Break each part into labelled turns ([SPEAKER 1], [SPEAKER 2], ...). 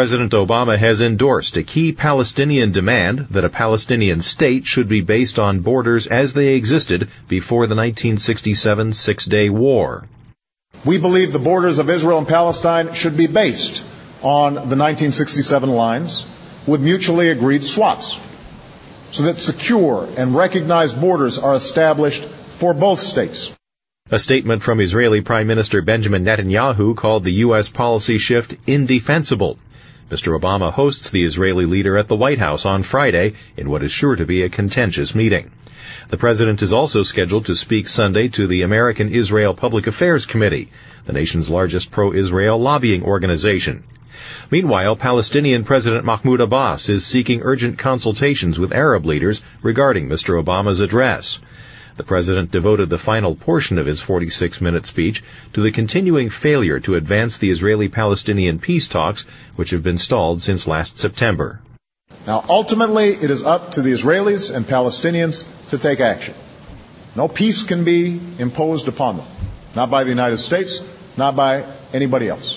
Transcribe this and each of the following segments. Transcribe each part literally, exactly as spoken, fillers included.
[SPEAKER 1] President Obama has endorsed a key Palestinian demand that a Palestinian state should be based on borders as they existed before the nineteen sixty-seven Six-Day War.
[SPEAKER 2] We believe the borders of Israel and Palestine should be based on the nineteen sixty-seven lines with mutually agreed swaps, so that secure and recognized borders are established for both states.
[SPEAKER 1] A statement from Israeli Prime Minister Benjamin Netanyahu called the U S policy shift indefensible. Mister Obama hosts the Israeli leader at the White House on Friday in what is sure to be a contentious meeting. The president is also scheduled to speak Sunday to the American Israel Public Affairs Committee, the nation's largest pro-Israel lobbying organization. Meanwhile, Palestinian President Mahmoud Abbas is seeking urgent consultations with Arab leaders regarding Mister Obama's address. The president devoted the final portion of his forty-six minute speech to the continuing failure to advance the Israeli-Palestinian peace talks, which have been stalled since last September.
[SPEAKER 2] Now, ultimately, it is up to the Israelis and Palestinians to take action. No peace can be imposed upon them, not by the United States, not by anybody else.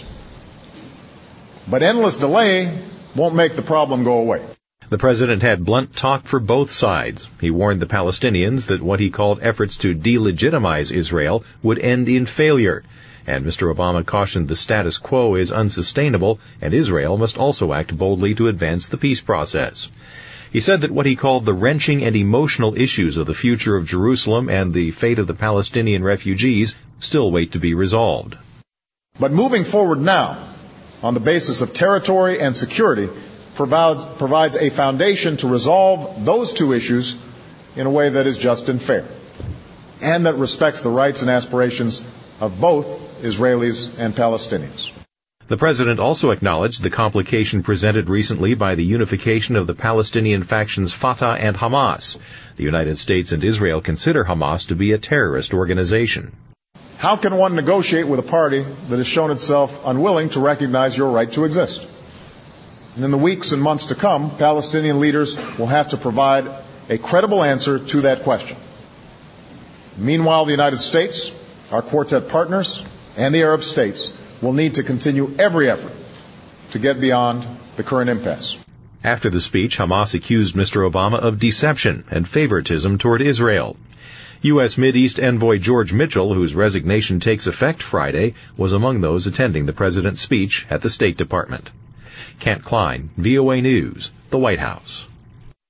[SPEAKER 2] But endless delay won't make the problem go away.
[SPEAKER 1] The president had blunt talk for both sides. He warned the Palestinians that what he called efforts to delegitimize Israel would end in failure. And Mister Obama cautioned the status quo is unsustainable, and Israel must also act boldly to advance the peace process. He said that what he called the wrenching and emotional issues of the future of Jerusalem and the fate of the Palestinian refugees still wait to be resolved.
[SPEAKER 2] But moving forward now, on the basis of territory and security, provides, provides a foundation to resolve those two issues in a way that is just and fair, and that respects the rights and aspirations of both Israelis and Palestinians.
[SPEAKER 1] The president also acknowledged the complication presented recently by the unification of the Palestinian factions Fatah and Hamas. The United States and Israel consider Hamas to be a terrorist organization.
[SPEAKER 2] How can one negotiate with a party that has shown itself unwilling to recognize your right to exist? And in the weeks and months to come, Palestinian leaders will have to provide a credible answer to that question. Meanwhile, the United States, our Quartet partners, and the Arab states will need to continue every effort to get beyond the current impasse.
[SPEAKER 1] After the speech, Hamas accused Mister Obama of deception and favoritism toward Israel. U S Mideast envoy George Mitchell, whose resignation takes effect Friday, was among those attending the president's speech at the State Department. Kent Klein, V O A News, the White House.